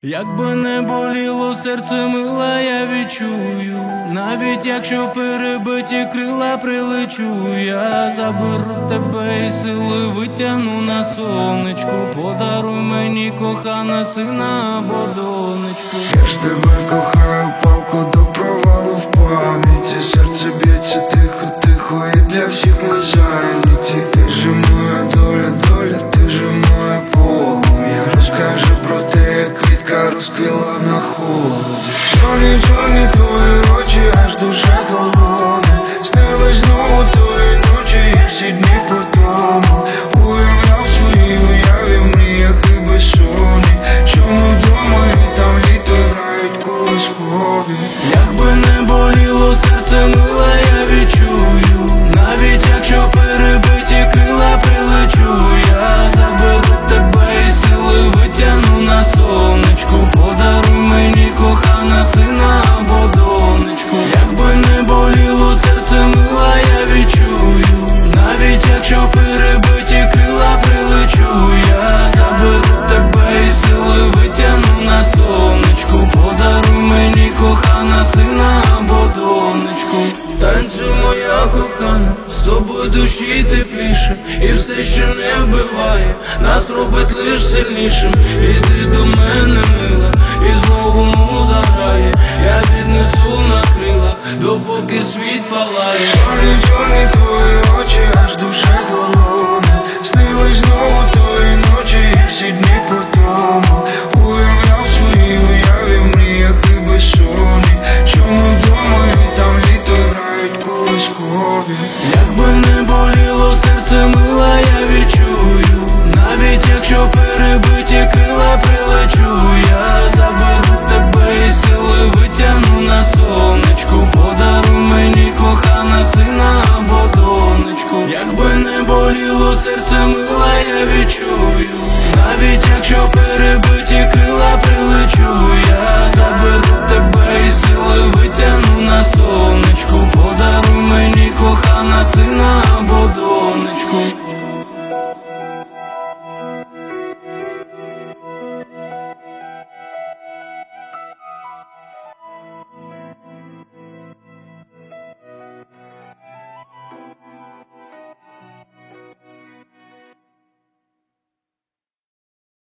Якби не боліло серце, мила, я відчую. Навіть якщо перебиті крила, прилечу. Я заберу тебе і сили витягну на сонечку. Подаруй мені, кохана, сина або донечку. Я ж тебе кохаю, палку до провалу в пам'яті. Серце б'ється тихо, тихо, і для всіх ми зайняті. Ти же моя доля, доля, ти же моє полум'я. Розкажи про те, як квітка розквіла на холоді. Чорні, чорні твої очі, аж душа холодна. Снились знову тої ночі, і всі дні по тому. Уявляв свої уяві в мріях і безсонні. Чому вдома і там літо грають колискові. Якби не боліло серце, мила, я відчую. Навіть якщо перебиті крила, прилечу. Я заберу тебе і сили витягну на сонечку. Подаруй мені, кохана, сина або донечку. Якби не боліло серце, мила, я відчую. Навіть якщо перебиті крила, прилечу. Я заберу тебе і сили витягну на сонечку. Подаруй мені, кохана, сина або донечку. Танцюй, моя кохана, з тобою душі тепліше. І все, що не вбиває, нас робить лиш сильнішим. Іди до мене, мила, і знову муза грає. Я віднесу на крилах, допоки світ палає. Чорні, чорні твої очі, аж душа холодна. Снились знову тої ночі, і всі дні по тому. Уявляв свої уяві в мріях і безсонні. Чому вдома і там літо грають колискові. Якби не боліло серце, мила, я відчую. Навіть якщо перебиті крила, прилечу. Я заберу тебе і сили витягну на сонечку. Подаруй мені, кохана, сина або донечку. Якби не боліло серце, мила, я відчую. Навіть якщо перебиті крила, прилечу.